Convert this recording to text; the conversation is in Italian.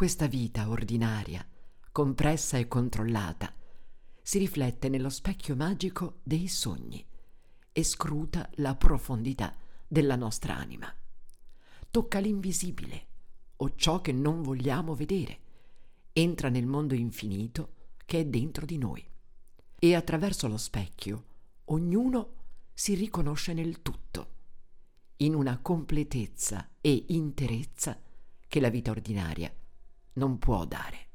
Questa vita ordinaria, compressa e controllata, si riflette nello specchio magico dei sogni e scruta la profondità della nostra anima. Tocca l'invisibile o ciò che non vogliamo vedere, entra nel mondo infinito che è dentro di noi e attraverso lo specchio ognuno si riconosce nel tutto, in una completezza e interezza che la vita ordinaria non può dare.